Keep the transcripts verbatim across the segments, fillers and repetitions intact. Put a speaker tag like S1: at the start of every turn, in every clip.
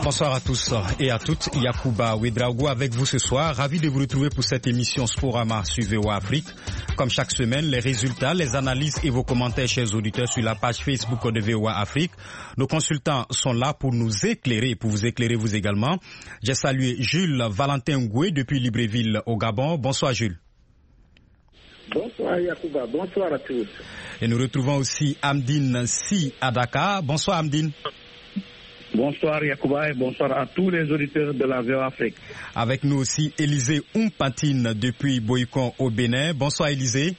S1: Bonsoir à tous et à toutes. Yacouba Ouedraogo avec vous ce soir. Ravi de vous retrouver pour cette émission Sporama sur V O A Afrique. Comme chaque semaine, les résultats, les analyses et vos commentaires, chers auditeurs, sur la page Facebook de V O A Afrique. Nos consultants sont là pour nous éclairer, pour vous éclairer vous également. J'ai salué Jules Valentin Ngoué depuis Libreville au Gabon. Bonsoir Jules.
S2: Bonsoir Yacouba, bonsoir à tous.
S1: Et nous retrouvons aussi Amdine Si à Dakar. Bonsoir Amdine.
S2: Bonsoir Yacouba et bonsoir à tous les auditeurs de la V O A Afrique.
S1: Avec nous aussi Élisée Oumpantine depuis Boycon au Bénin. Bonsoir Élisée.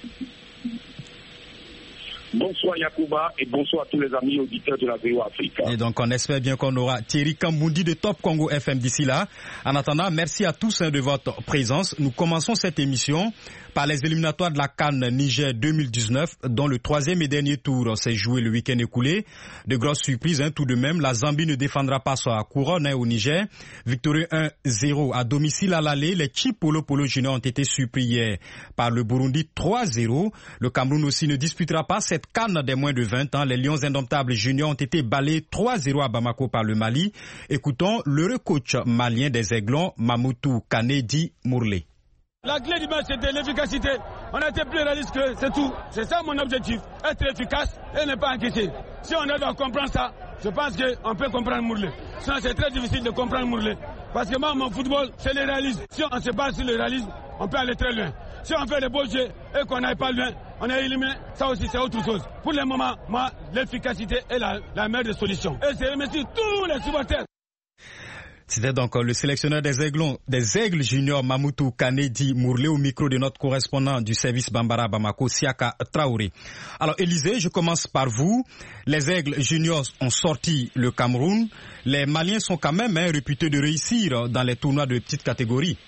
S3: Bonsoir Yacouba et bonsoir à tous les amis auditeurs de la V O A Afrique.
S1: Et donc on espère bien qu'on aura Thierry Kamboundi de Top Congo F M d'ici là. En attendant, merci à tous hein, de votre présence. Nous commençons cette émission par les éliminatoires de la CAN Niger deux mille dix-neuf, dont le troisième et dernier tour s'est joué le week-end écoulé. De grosses surprises hein, tout de même. La Zambie ne défendra pas sa couronne hein, au Niger. Victorieux un zéro à domicile à l'aller. Les Chipolo Polo Junior ont été surpris hier par le Burundi trois zéro. Le Cameroun aussi ne disputera pas cette CAN des moins de vingt ans. Les Lions indomptables juniors ont été balayés trois zéro à Bamako par le Mali. Écoutons le coach malien des Aiglons, Mamoutou Kanedi Mourlé.
S4: La clé du match, c'était l'efficacité. On a été plus réaliste que c'est tout. C'est ça mon objectif, être efficace et ne pas encaisser. Si on arrive à comprendre ça, je pense qu'on peut comprendre Mourlé. Sinon, c'est très difficile de comprendre Mourlé. Parce que moi, mon football, c'est le réalisme. Si on se base sur le réalisme, on peut aller très loin. Si on fait des beaux jeux et qu'on n'aille pas loin, on est éliminé, ça aussi c'est autre chose. Pour le moment, moi, l'efficacité est la, la meilleure des solutions. Et je remercie tous les supporters.
S1: C'était donc le sélectionneur des Aiglons, des Aigles juniors Mamoutou Kanedi Mourlé au micro de notre correspondant du service Bambara Bamako, Siaka Traoré. Alors Élisée, je commence par vous. Les Aigles juniors ont sorti le Cameroun. Les Maliens sont quand même hein, réputés de réussir dans les tournois de petites catégories.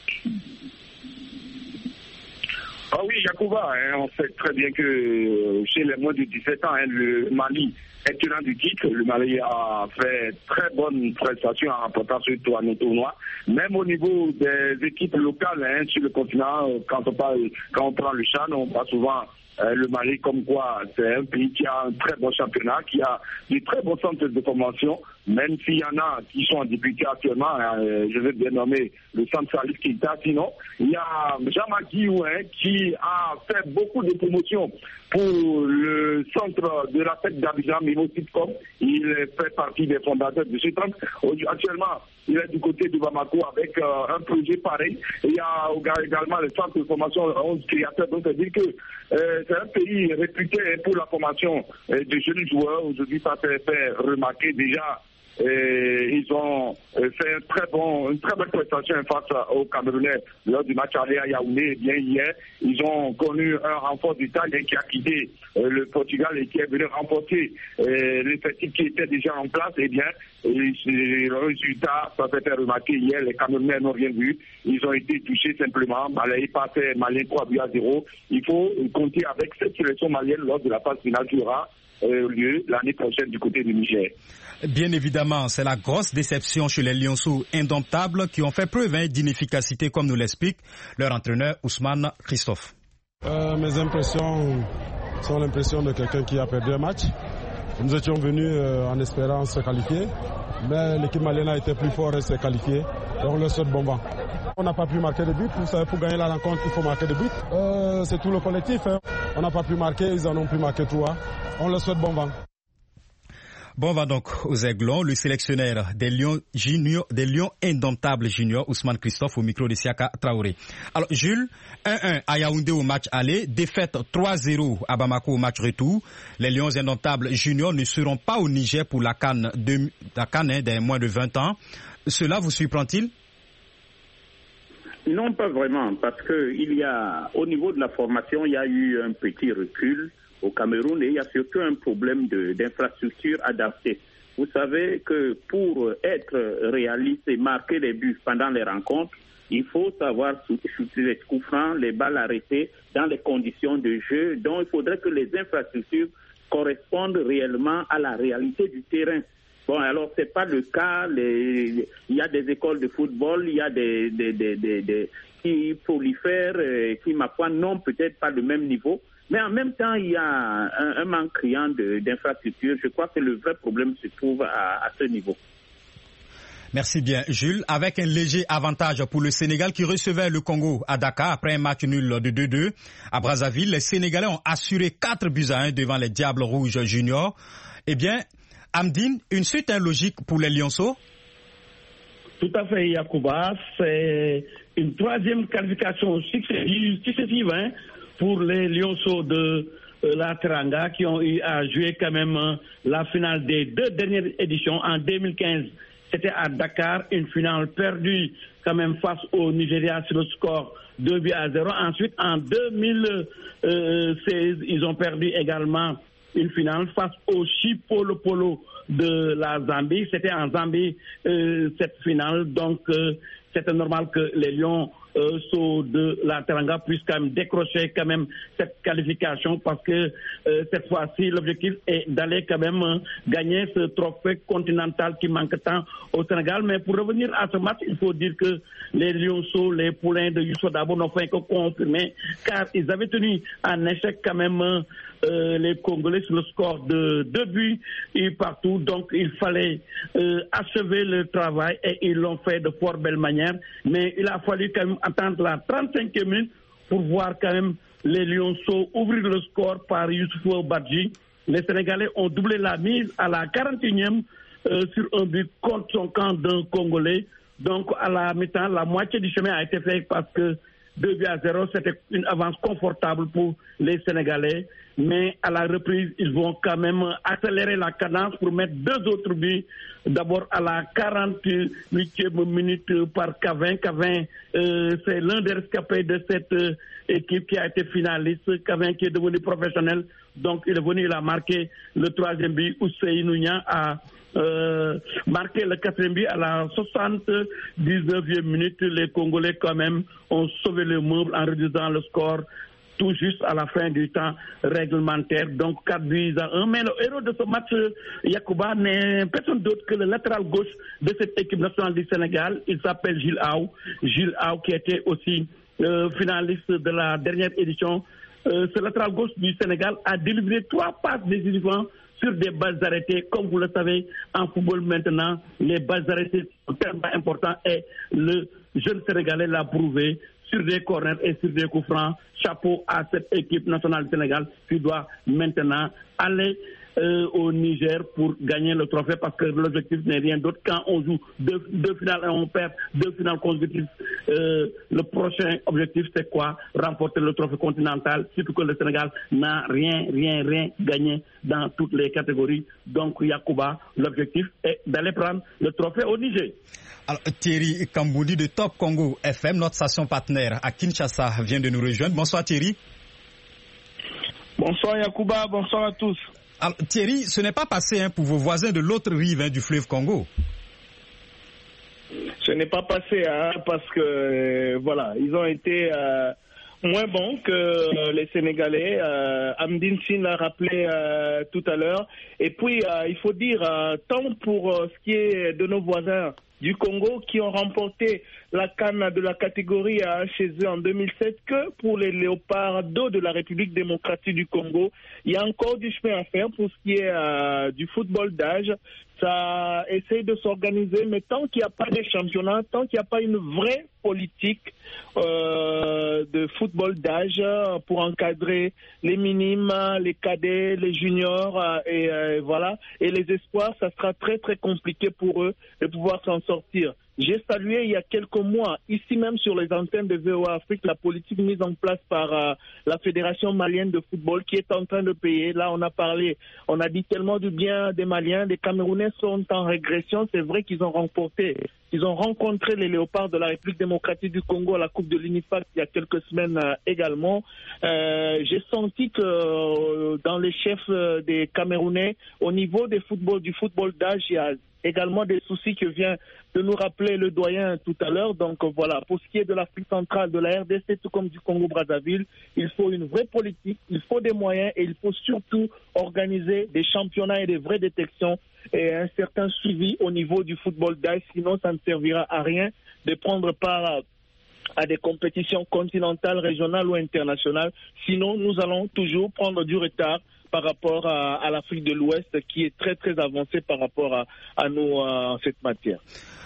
S3: Ah oui, Yacouba, hein, on sait très bien que chez les moins de dix-sept ans, hein, le Mali est tenant du titre. Le Mali a fait très bonne prestation en remportant ce tournoi. Même au niveau des équipes locales hein, sur le continent, quand on, parle, quand on prend le Chan, on parle souvent euh, le Mali comme quoi c'est un pays qui a un très bon championnat, qui a de très bons centres de formation, même s'il y en a qui sont en difficulté actuellement. Hein, je vais bien nommer le centre Salif Keita. Sinon, il y a Jean-Marc hein, qui a fait beaucoup de promotions pour le centre de la fête d'Abidjan, Mimo Sitcom. Il fait partie des fondateurs de ce centre. Actuellement, il est du côté de Bamako avec euh, un projet pareil. Il y a également le centre de formation onze créateurs. Donc, c'est-à-dire que euh, c'est un pays réputé pour la formation euh, de jeunes joueurs. Aujourd'hui, ça s'est fait remarquer déjà. Et ils ont fait un très bon, une très bonne prestation face aux Camerounais lors du match aller à Yaoundé. Et bien hier, ils ont connu un renfort d'Italie qui a quitté euh, le Portugal et qui est venu renforcer euh, l'effectif qui était déjà en place. Et bien, et, et, le résultat, ça s'est fait remarquer hier. Les Camerounais n'ont rien vu. Ils ont été touchés simplement. Malais passait Malien trois buts à zéro. Il faut compter avec cette sélection malienne lors de la phase finale qui aura euh, lieu l'année prochaine du côté du Niger.
S1: Bien évidemment, c'est la grosse déception chez les Lionceaux indomptables qui ont fait preuve hein, d'inefficacité, comme nous l'explique leur entraîneur Ousmane Christophe.
S5: Euh, mes impressions sont l'impression de quelqu'un qui a perdu un match. Nous étions venus euh, en espérant se qualifier, mais l'équipe malienne a été plus forte et s'est qualifiée. Donc on leur souhaite bon vent. On n'a pas pu marquer de but. Vous savez, pour gagner la rencontre, il faut marquer de but. Euh, c'est tout le collectif. Hein. On n'a pas pu marquer, ils en ont pu marquer trois. On leur souhaite bon vent.
S1: Bon, on va donc aux Aiglons, le sélectionneur des Lions juniors, des Lions indomptables juniors, Ousmane Christophe, au micro de Siaka Traoré. Alors, Jules, un un à Yaoundé au match aller, défaite trois zéro à Bamako au match retour. Les Lions indomptables juniors ne seront pas au Niger pour la CAN, de, la CAN hein, des moins de vingt ans. Cela vous surprend-il?
S2: Non, pas vraiment, parce que il y a, au niveau de la formation, il y a eu un petit recul au Cameroun et il y a surtout un problème de, d'infrastructure adaptée. Vous savez que pour être réaliste et marquer les buts pendant les rencontres, il faut savoir shooter les coups francs, les balles arrêtées dans les conditions de jeu. Donc il faudrait que les infrastructures correspondent réellement à la réalité du terrain. Bon, alors c'est pas le cas. Les... Il y a des écoles de football, il y a des, des, des, des, des... qui prolifèrent, euh, qui, ma foi, n'ont peut-être pas le même niveau. Mais en même temps, il y a un, un manque criant de, d'infrastructures. Je crois que le vrai problème se trouve à, à ce niveau.
S1: Merci bien, Jules. Avec un léger avantage pour le Sénégal qui recevait le Congo à Dakar après un match nul de deux deux à Brazzaville, les Sénégalais ont assuré quatre buts à un devant les Diables Rouges Juniors. Eh bien, Amdine, une suite logique pour les Lionceaux?
S6: Tout à fait, Yacouba. C'est une troisième qualification successive hein, pour les Lionceaux de euh, la Teranga qui ont eu à jouer quand même euh, la finale des deux dernières éditions. En deux mille quinze, c'était à Dakar, une finale perdue quand même face au Nigeria sur le score deux buts à zéro. Ensuite, en deux mille seize, ils ont perdu également une finale face au Chipolo Polo de la Zambie. C'était en Zambie euh, cette finale, donc euh, c'était normal que les Lions euh, sont de la Teranga puissent quand même décrocher quand même cette qualification parce que euh, cette fois-ci l'objectif est d'aller quand même euh, gagner ce trophée continental qui manque tant au Sénégal. Mais pour revenir à ce match, il faut dire que les Lionceaux, les poulains de Youssou Dabo n'ont fait que confirmer car ils avaient tenu en échec quand même euh, Euh, les Congolais sur le score de deux buts et partout. Donc il fallait euh, achever le travail et ils l'ont fait de fort belle manière. Mais il a fallu quand même attendre la trente-cinquième minute pour voir quand même les Lionceaux ouvrir le score par Youssoufou Badji. Les Sénégalais ont doublé la mise à la quarante et unième euh, sur un but contre son camp d'un Congolais. Donc à la mi-temps, la moitié du chemin a été fait parce que deux buts à zéro, c'était une avance confortable pour les Sénégalais. Mais à la reprise, ils vont quand même accélérer la cadence pour mettre deux autres buts. D'abord à la quarante-huitième minute par Cavin. Cavin, euh, c'est l'un des rescapés de cette euh, équipe qui a été finaliste. Cavin qui est devenu professionnel. Donc il est venu, il a marqué le troisième but. Ousseinou Niang a euh, marqué le quatrième but à la soixante-dix-neuvième minute. Les Congolais quand même ont sauvé le meuble en réduisant le score tout juste à la fin du temps réglementaire. Donc quatre buts à un. Mais le héros de ce match, Yacouba, n'est personne d'autre que le latéral gauche de cette équipe nationale du Sénégal. Il s'appelle Gilles Aou. Gilles Aou qui était aussi euh, finaliste de la dernière édition. Euh, ce latéral gauche du Sénégal a délivré trois passes décisives sur des balles arrêtées. Comme vous le savez, en football maintenant, les balles arrêtées sont tellement importantes et le jeune Sénégalais l'a prouvé sur des corners et sur des coups francs. Chapeau à cette équipe nationale du Sénégal qui doit maintenant aller euh, au Niger pour gagner le trophée parce que l'objectif n'est rien d'autre. Quand on joue deux, deux finales et on perd deux finales consécutives, euh, le prochain objectif c'est quoi? Remporter le trophée continental, surtout que le Sénégal n'a rien, rien, rien gagné dans toutes les catégories. Donc Yacouba, l'objectif est d'aller prendre le trophée au Niger.
S1: Alors, Thierry Kamboudi de Top Congo F M, notre station partenaire à Kinshasa, vient de nous rejoindre. Bonsoir Thierry.
S7: Bonsoir Yacouba, bonsoir à tous.
S1: Alors, Thierry, ce n'est pas passé hein, pour vos voisins de l'autre rive hein, du fleuve Congo.
S7: Ce n'est pas passé hein, parce que euh, voilà, ils ont été euh, moins bons que euh, les Sénégalais. Euh, Amdine Sine l'a rappelé euh, tout à l'heure. Et puis, euh, il faut dire, euh, tant pour euh, ce qui est de nos voisins du Congo qui ont remporté la CAN de la catégorie A chez eux en deux mille sept que pour les Léopards d'eau de la République démocratique du Congo. Il y a encore du chemin à faire pour ce qui est euh, du football d'âge. Ça essaye de s'organiser, mais tant qu'il n'y a pas de championnat, tant qu'il n'y a pas une vraie politique euh, de football d'âge pour encadrer les minimes, les cadets, les juniors euh, et euh, voilà, et les espoirs, ça sera très très compliqué pour eux de pouvoir s'en sortir. J'ai salué il y a quelques mois, ici même sur les antennes de V O A Afrique, la politique mise en place par euh, la Fédération malienne de football qui est en train de payer. Là, on a parlé, on a dit tellement du bien des Maliens. Les Camerounais sont en régression. C'est vrai qu'ils ont remporté, ils ont rencontré les Léopards de la République démocratique du Congo à la Coupe de l'UNIFAC il y a quelques semaines euh, également. Euh, j'ai senti que euh, dans les chefs euh, des Camerounais, au niveau des football, du football d'âge, il y a également des soucis que vient de nous rappeler le doyen tout à l'heure. Donc voilà, pour ce qui est de l'Afrique centrale, de la R D C, tout comme du Congo-Brazzaville, il faut une vraie politique, il faut des moyens et il faut surtout organiser des championnats et des vraies détections et un certain suivi au niveau du football d'âge. Sinon, ça ne servira à rien de prendre part à des compétitions continentales, régionales ou internationales. Sinon, nous allons toujours prendre du retard par rapport à, à l'Afrique de l'Ouest qui est très très avancée par rapport à, à nous en cette matière.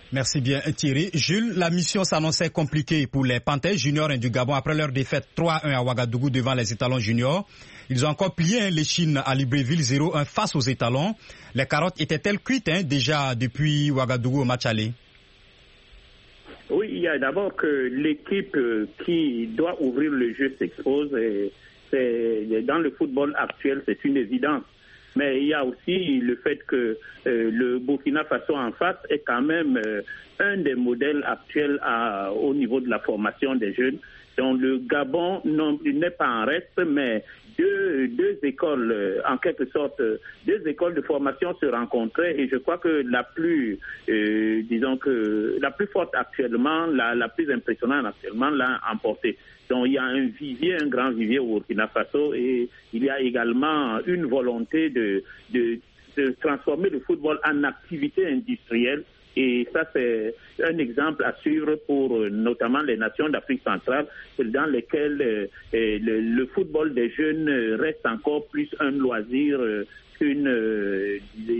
S1: Merci bien Thierry. Jules, la mission s'annonçait compliquée pour les Panthères juniors du Gabon après leur défaite trois à un à Ouagadougou devant les étalons juniors. Ils ont encore plié les Chines à Libreville zéro un face aux étalons. Les carottes étaient-elles cuites hein, déjà depuis Ouagadougou au match aller?
S2: Oui, il y a d'abord que l'équipe qui doit ouvrir le jeu s'expose. Et c'est, dans le football actuel, c'est une évidence. Mais il y a aussi le fait que euh, le Burkina Faso en face est quand même euh, un des modèles actuels à, au niveau de la formation des jeunes. Donc le Gabon non, n'est pas en reste, mais deux, deux écoles, euh, en quelque sorte, deux écoles de formation se rencontraient et je crois que la plus, euh, disons que la plus forte actuellement, la, la plus impressionnante actuellement l'a emportée. Donc il y a un vivier, un grand vivier au Burkina Faso et il y a également une volonté de, de, de transformer le football en activité industrielle. Et ça, c'est un exemple à suivre pour euh, notamment les nations d'Afrique centrale, dans lesquelles euh, le, le football des jeunes reste encore plus un loisir euh, qu'une, euh,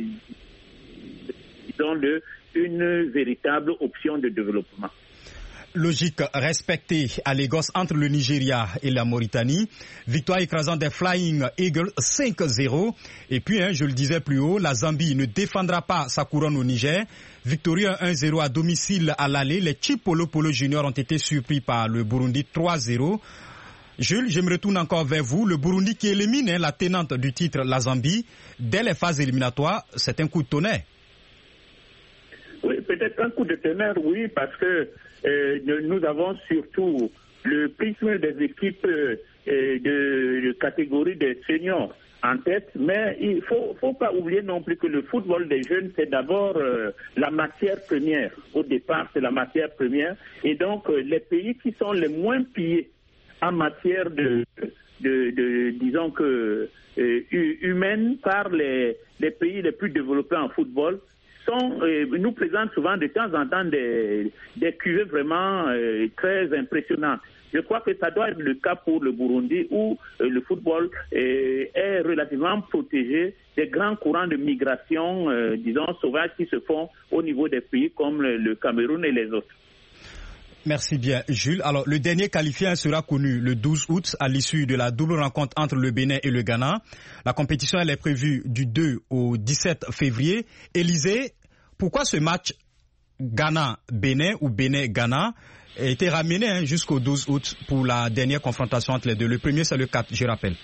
S2: disons-le, une véritable option de développement.
S1: Logique respectée à Lagos entre le Nigeria et la Mauritanie. Victoire écrasante des Flying Eagles cinq zéro. Et puis, hein, je le disais plus haut, la Zambie ne défendra pas sa couronne au Niger. Victorieux un zéro à domicile à l'aller. Les Chipolo Polo Juniors ont été surpris par le Burundi trois zéro. Jules, je me retourne encore vers vous. Le Burundi qui élimine hein, la tenante du titre, la Zambie, dès les phases éliminatoires, c'est un coup de tonnerre.
S2: Oui, peut-être un coup de tonnerre, oui, parce que euh, nous avons surtout le prisme des équipes euh, de, de catégorie des seniors en tête, mais il faut, faut pas oublier non plus que le football des jeunes, c'est d'abord euh, la matière première. Au départ, c'est la matière première, et donc euh, les pays qui sont les moins pillés en matière de, de, de disons que euh, humaine par les, les pays les plus développés en football, sont, euh, nous présentent souvent de temps en temps des, des cuvées vraiment euh, très impressionnantes. Je crois que ça doit être le cas pour le Burundi où euh, le football euh, est relativement protégé des grands courants de migration, euh, disons, sauvages qui se font au niveau des pays comme le, le Cameroun et les autres.
S1: Merci bien, Jules. Alors, le dernier qualifié sera connu le douze août à l'issue de la double rencontre entre le Bénin et le Ghana. La compétition, elle est prévue du deux au dix-sept février. Élysée, pourquoi ce match Ghana-Bénin ou Bénin-Ghana a été ramené hein, jusqu'au douze août pour la dernière confrontation entre les deux? Le premier, c'est le quatre, je rappelle.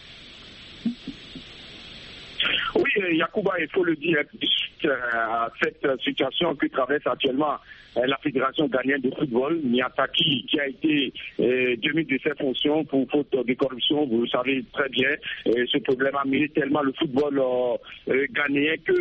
S3: Oui, Yacouba, il faut le dire, cette situation que traverse actuellement la Fédération ghanéenne de football, Niataki, qui a été euh, démis de ses fonctions pour faute de corruption, vous le savez très bien. Euh, ce problème a mené tellement le football euh, ghanéen que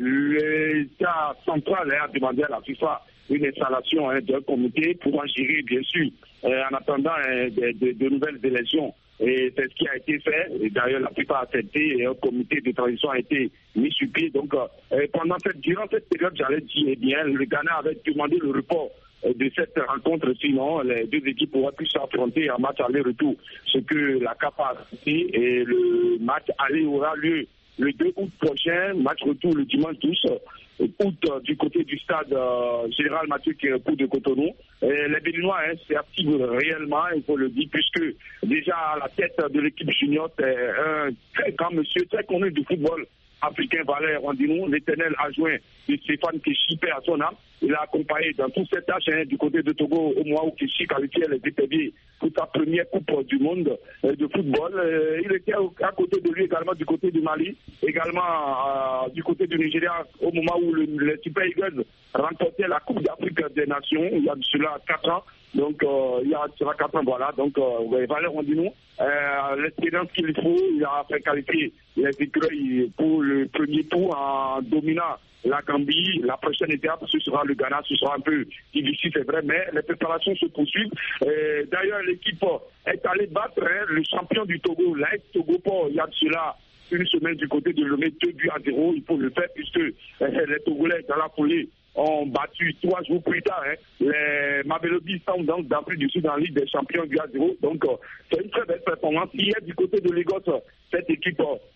S3: l'État central hein, a demandé à la FIFA une installation hein, d'un comité pour en gérer, bien sûr, euh, en attendant hein, de, de, de nouvelles élections. Et c'est ce qui a été fait. Et d'ailleurs, la plupart a accepté et un comité de transition a été mis sur pied. Donc, euh, pendant cette, durant cette période, j'allais dire, eh bien, le Ghana avait demandé le report euh, de cette rencontre. Sinon, les deux équipes auraient pu s'affronter en match aller-retour. Ce que la C A F a accepté et le match aller aura lieu le deux août prochain, match retour le dimanche douze août euh, du côté du stade euh, Général Mathieu Kérékou de Cotonou. Et les Béninois hein, s'activent réellement, il faut le dire, puisque déjà à la tête de l'équipe junior, c'est un très grand monsieur, très connu du football africain, Valère Rondino, l'éternel adjoint de Stéphane Keshi, paix à son âme. Il a accompagné dans toute cette tâche hein, du côté de Togo au mois où Keshi qualifiait les D P B pour sa première coupe du monde euh, de football. Euh, il était à côté de lui également du côté du Mali, également euh, du côté du Nigeria au moment où le, les Super Eagles remportaient la Coupe d'Afrique des Nations, il y a de cela quatre ans. Donc, euh, il y a cela quatre ans, voilà. Donc, euh, Valère Rondino, euh, l'expérience qu'il faut, il a fait qualifier les écureuils pour le premier tour en dominant la Gambie. La prochaine étape, ce sera le Ghana, ce sera un peu difficile, c'est vrai, mais les préparations se poursuivent. Euh, d'ailleurs, l'équipe est allée battre hein, le champion du Togo, l'A S Togo, pour il y a de cela une semaine du côté de Lomé, deux buts à zéro. Il faut le faire puisque euh, les Togolais dans la foulée ont battu trois jours plus tard hein, les Mamelodi Sundowns d'Afrique du Sud en Ligue des Champions du à zéro. Donc, euh, c'est une très belle performance. Hier, du côté de Lagos, cette équipe euh,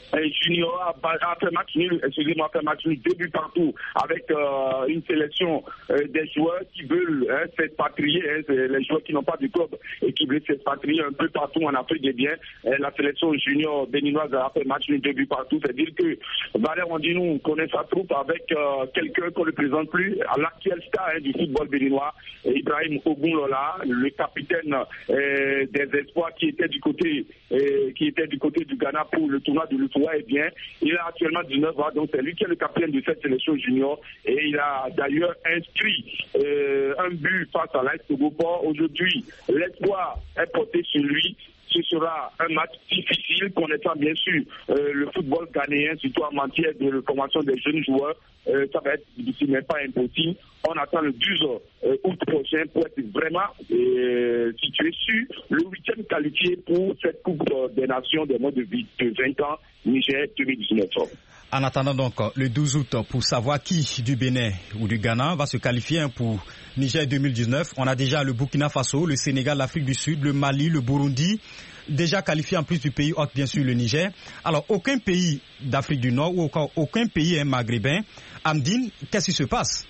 S3: junior a fait match nul, excusez-moi, fait match nul, début partout, avec euh, une sélection euh, des joueurs qui veulent hein, s'expatrier, hein, les joueurs qui n'ont pas de club et qui veulent s'expatrier un peu partout en Afrique des biens. La sélection junior béninoise a fait match nul, début partout, c'est-à-dire que Valère Ondinou connaît sa troupe avec euh, quelqu'un qu'on ne présente plus, à l'actuel star hein, du football béninois, Ibrahim Ogunlola, le capitaine euh, des espoirs qui était du côté euh, qui était du côté du Ghana pour le tournoi de l'U F O A. Eh bien, il a actuellement dix-neuf ans, donc c'est lui qui est le capitaine de cette sélection junior et il a d'ailleurs inscrit euh, un but face à l'A S Togo-Port. Aujourd'hui, l'espoir est porté sur lui. Ce sera un match difficile, connaissant bien sûr euh, le football ghanéen, surtout en matière de formation des jeunes joueurs. Euh, ça va être difficile, mais pas impossible. On attend le douze euh, août prochain pour être vraiment euh, situé sur le huitième qualifié pour cette Coupe des Nations des mois de vingt ans, Niger deux mille dix-neuf.
S1: En attendant donc le douze août pour savoir qui du Bénin ou du Ghana va se qualifier pour Niger deux mille dix-neuf. On a déjà le Burkina Faso, le Sénégal, l'Afrique du Sud, le Mali, le Burundi, déjà qualifié en plus du pays hôte, bien sûr le Niger. Alors aucun pays d'Afrique du Nord ou aucun pays maghrébin. Amdine, qu'est-ce qui se passe?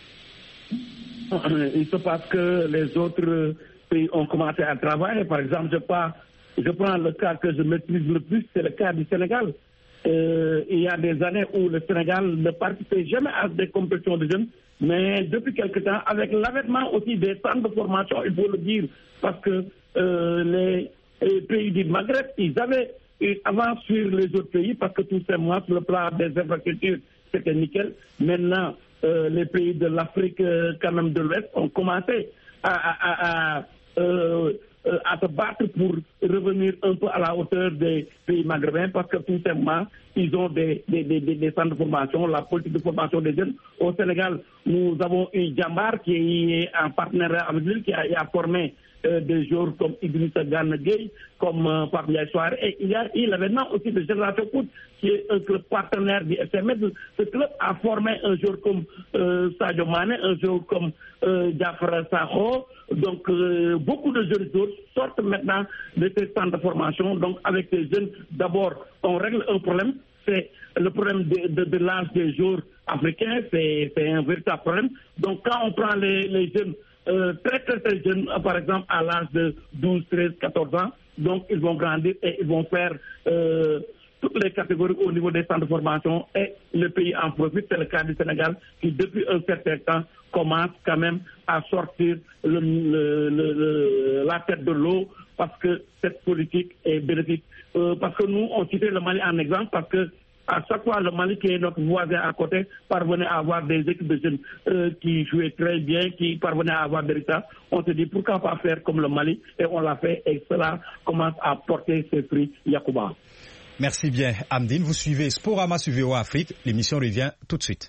S6: Il se passe que les autres pays ont commencé à travailler. Par exemple, je, pas, je prends le cas que je maîtrise le plus, c'est le cas du Sénégal. Euh, il y a des années où le Sénégal ne participait jamais à des compétitions de jeunes, mais depuis quelque temps, avec l'avènement aussi des centres de formation, il faut le dire, parce que euh, les, les pays du Maghreb, ils avaient une avance sur les autres pays, parce que tout simplement, sur le plan des infrastructures, c'était nickel. Maintenant, euh, les pays de l'Afrique, euh, quand même de l'Ouest, ont commencé à... à, à, à euh, à se battre pour revenir un peu à la hauteur des pays maghrébins parce que tout simplement, ils ont des, des, des, des centres de formation, la politique de formation des jeunes. Au Sénégal, nous avons une Djambar qui est en partenariat avec lui, qui a, a formé euh, des joueurs comme Idrissa Gana Gueye, comme euh, Fabien Soare. Et il y a eu l'avènement aussi de Génération Foot, qui est un club partenaire du F M S. Ce club a formé un joueur comme euh, Sadio Mané, un joueur comme euh, Diafra Sakho. Donc, euh, beaucoup de jeunes joueurs sortent maintenant de ces centres de formation. Donc, avec ces jeunes, d'abord, on règle un problème. C'est le problème de, de, de l'âge des joueurs africains. C'est un véritable problème. Donc, quand on prend les, les jeunes, euh, très, très, très jeunes, par exemple, à l'âge de douze, treize, quatorze ans, donc, ils vont grandir et ils vont faire... Euh, toutes les catégories au niveau des centres de formation et le pays en profite. C'est le cas du Sénégal qui, depuis un certain temps, commence quand même à sortir le, le, le, le, la tête de l'eau parce que cette politique est bénéfique. Euh, parce que nous, on citait le Mali en exemple parce que à chaque fois, le Mali, qui est notre voisin à côté, parvenait à avoir des équipes de jeunes euh, qui jouaient très bien, qui parvenaient à avoir des résultats. On se dit pourquoi pas faire comme le Mali et on l'a fait et cela commence à porter ses fruits. Yacouba.
S1: Merci bien, Amdine. Vous suivez Sporama sur V O A Afrique. L'émission revient tout de suite.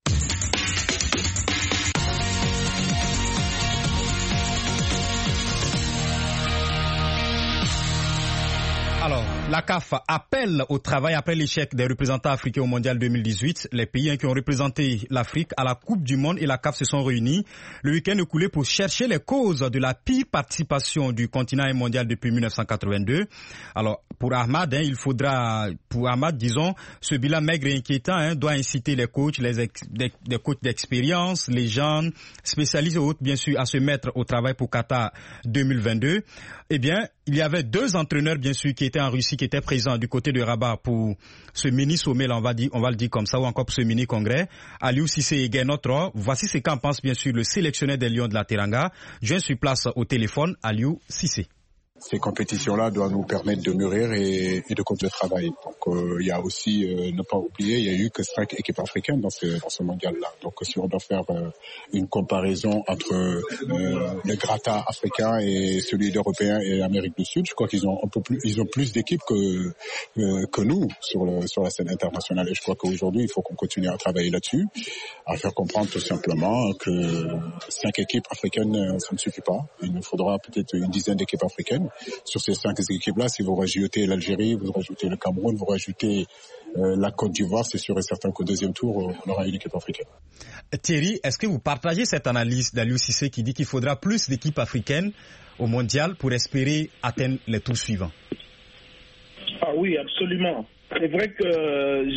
S1: Alors, la C A F appelle au travail après l'échec des représentants africains au Mondial deux mille dix-huit. Les pays qui ont représenté l'Afrique à la Coupe du Monde et la C A F se sont réunis le week-end écoulé pour chercher les causes de la pire participation du continent mondial depuis mille neuf cent quatre-vingt-deux. Alors, pour Ahmad, hein, il faudra, pour Ahmad, disons, ce bilan maigre et inquiétant hein, doit inciter les coachs, les, ex, des, des coachs d'expérience, les jeunes, spécialistes et autres, bien sûr, à se mettre au travail pour Qatar deux mille vingt-deux. Eh bien, il y avait deux entraîneurs, bien sûr, qui étaient en Russie, qui étaient présents du côté de Rabat pour ce mini-sommet, là, on va dire, on va le dire comme ça, ou encore pour ce mini-congrès. Aliou Cissé et Guénotre. Voici ce qu'en pense, bien sûr, le sélectionneur des Lions de la Teranga. Je suis place au téléphone, Aliou Cissé.
S8: Ces compétitions-là doivent nous permettre de mûrir et, et de continuer de travailler. Donc, euh, il y a aussi, euh, ne pas oublier, il y a eu que cinq équipes africaines dans ce, dans ce mondial-là. Donc, si on doit faire euh, une comparaison entre euh, le gratin africain et celui d'Européens et l'Amérique du Sud, je crois qu'ils ont un peu plus, ils ont plus d'équipes que euh, que nous sur le sur la scène internationale. Et je crois qu'aujourd'hui, il faut qu'on continue à travailler là-dessus, à faire comprendre tout simplement que cinq équipes africaines, ça ne suffit pas. Il nous faudra peut-être une dizaine d'équipes africaines. Sur ces cinq équipes-là, si vous rajoutez l'Algérie, vous rajoutez le Cameroun, vous rajoutez euh, la Côte d'Ivoire, c'est sûr et certain qu'au deuxième tour, on aura une équipe africaine.
S1: Thierry, est-ce que vous partagez cette analyse d'Aliou Cissé qui dit qu'il faudra plus d'équipes africaines au mondial pour espérer atteindre les tours suivants?
S7: Ah oui, absolument. c'est vrai que